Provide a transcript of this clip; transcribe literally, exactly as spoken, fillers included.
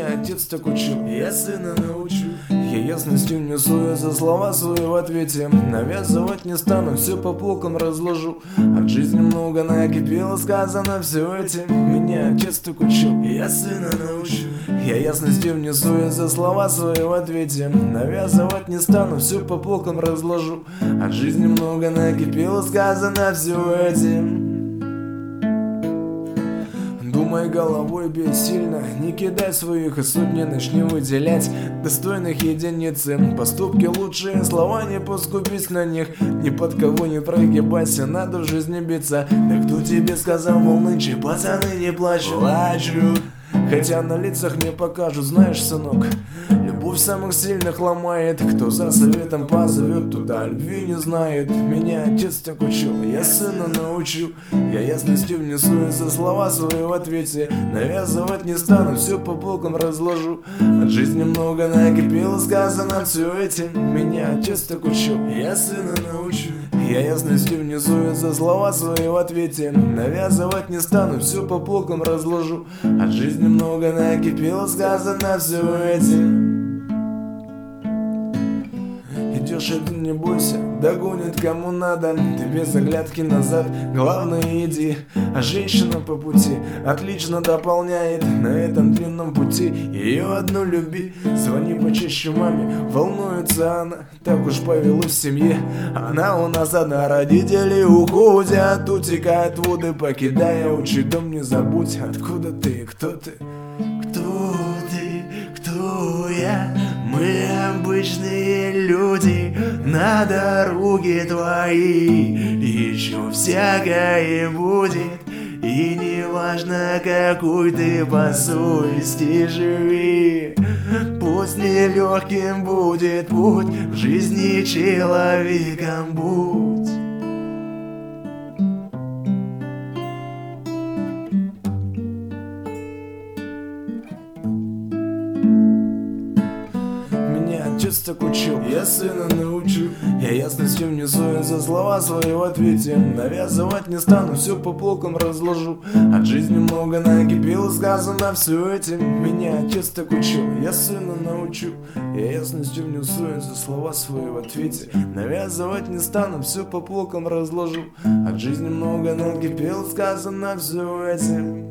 Меня отец так учил, я сына научу. Я ясностью внесу, я за слова свои в ответе. Навязывать не стану, все по полкам разложу. От жизни много накипело, сказано все этим. Меня отец так учил, я сына научу. Я ясностью внесу, я за слова свои в ответе. Навязывать не стану, все по полкам разложу. От жизни много накипело, сказано все этим. Думай головой бессильно, не кидай своих и сотни начни выделять достойных единиц. Поступки лучшие, слова не поскупись на них. Ни под кого не прогибайся, надо в жизни биться. Да кто тебе сказал, мол, нынче пацаны не плачут? Плачут, хотя на лицах не покажут, знаешь, сынок. Любовь самых сильных ломает. Кто за советом позовет, туда любви не знает. Меня отец так учил, я сына научу. Я ясностью внесу, и за слова свои в ответе. Навязывать не стану, все по полкам разложу. От жизни много накипело, сказано все этим. Меня отец так учил, я сына научу. Я ясностью внесу, и за слова свои в ответе. Навязывать не стану, все по полкам разложу. От жизни много накипело, сказано все этим. Идешь один, не бойся, догонит кому надо. Ты без оглядки назад, главное иди. А женщина по пути отлично дополняет. На этом длинном пути ее одну люби. Звони почаще маме, волнуется она. Так уж повелось в семье, она у нас одна. Родители уходят, утекают воды, покидая отчий дом. Не забудь, откуда ты и кто ты. Кто ты, кто я? Мы обычные люди на дороге твоей. Еще всякое будет, и не важно, какой ты по совести живи. Пусть нелегким будет путь, в жизни человеком будь. Отец так учил, я сына научу. Я ясностью внесу, и за слова свои в ответе. Навязывать не стану, все по полкам разложу. От жизни много накипело, сказано все этим. Меня отец так учил, я сына научу. Я ясностью внесу, и за слова свои в ответе. Навязывать не стану, все по полкам разложу. От жизни много накипело, сказано все этим.